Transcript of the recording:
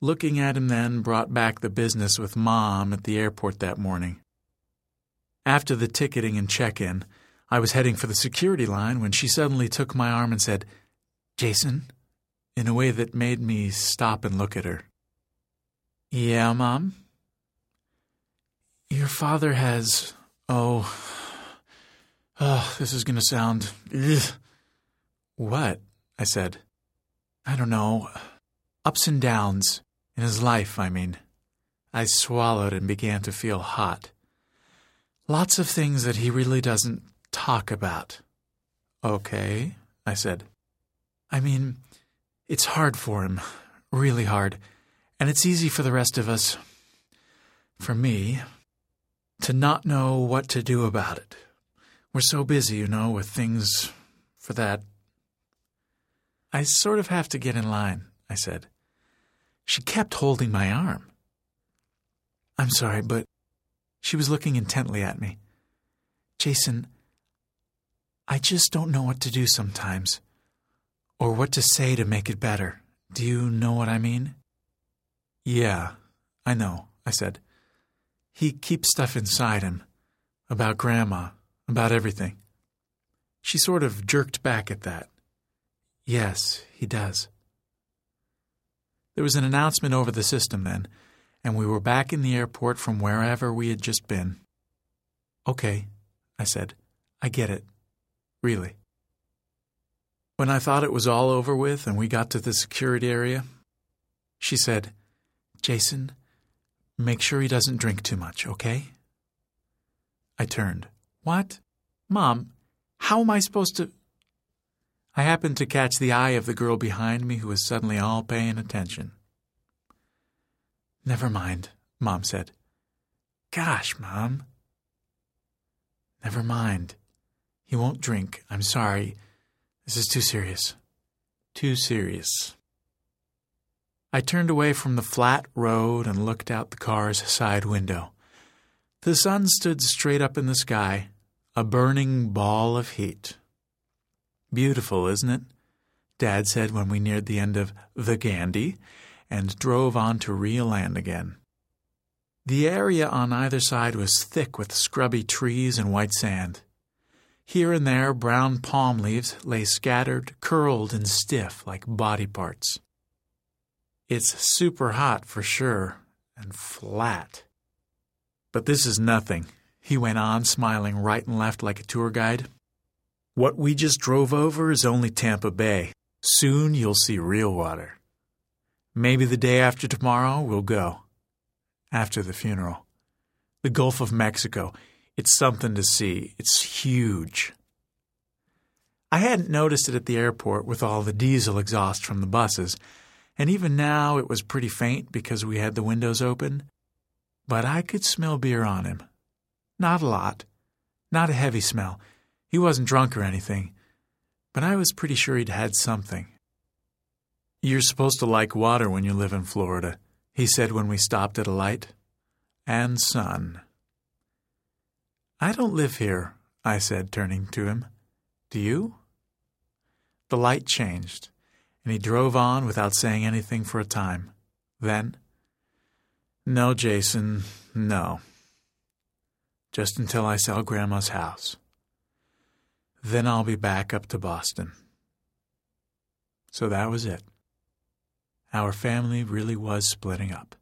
Looking at him then brought back the business with Mom at the airport that morning. After the ticketing and check-in, I was heading for the security line when she suddenly took my arm and said, "Jason," in a way that made me stop and look at her. "Yeah, Mom?" "Your father has, this is going to sound, ugh." "What?" I said. "I don't know. Ups and downs. In his life, I mean." I swallowed and began to feel hot. "Lots of things that he really doesn't talk about." "Okay," I said. "I mean, it's hard for him. Really hard. And it's easy for the rest of us, for me, to not know what to do about it. We're so busy, with things for that." "I sort of have to get in line," I said. She kept holding my arm. "I'm sorry, but..." She was looking intently at me. "Jason, I just don't know what to do sometimes, or what to say to make it better. Do you know what I mean?" "Yeah, I know," I said. "He keeps stuff inside him, about Grandma, about everything." She sort of jerked back at that. "Yes, he does." There was an announcement over the system then, and we were back in the airport from wherever we had just been. "Okay," I said. "I get it. Really." When I thought it was all over with and we got to the security area, she said, "Jason, make sure he doesn't drink too much, okay?" I turned. "What? Mom, how am I supposed to..." I happened to catch the eye of the girl behind me who was suddenly all paying attention. "Never mind," Mom said. "Gosh, Mom." "Never mind. He won't drink. I'm sorry. This is too serious. Too serious." I turned away from the flat road and looked out the car's side window. The sun stood straight up in the sky, a burning ball of heat. "Beautiful, isn't it?" Dad said when we neared the end of the Gandhi and drove on to real land again. The area on either side was thick with scrubby trees and white sand. Here and there, brown palm leaves lay scattered, curled and stiff like body parts. "It's super hot for sure, and flat. But this is nothing," he went on, smiling right and left like a tour guide. "What we just drove over is only Tampa Bay. Soon you'll see real water. Maybe the day after tomorrow we'll go. After the funeral. The Gulf of Mexico. It's something to see. It's huge." I hadn't noticed it at the airport with all the diesel exhaust from the buses, and even now it was pretty faint because we had the windows open. But I could smell beer on him. Not a lot. Not a heavy smell. He wasn't drunk or anything. But I was pretty sure he'd had something. "You're supposed to like water when you live in Florida," he said when we stopped at a light. "And sun." "I don't live here," I said, turning to him. "Do you?" The light changed, and he drove on without saying anything for a time. Then, "No, Jason, no. Just until I sell Grandma's house. Then I'll be back up to Boston." So that was it. Our family really was splitting up.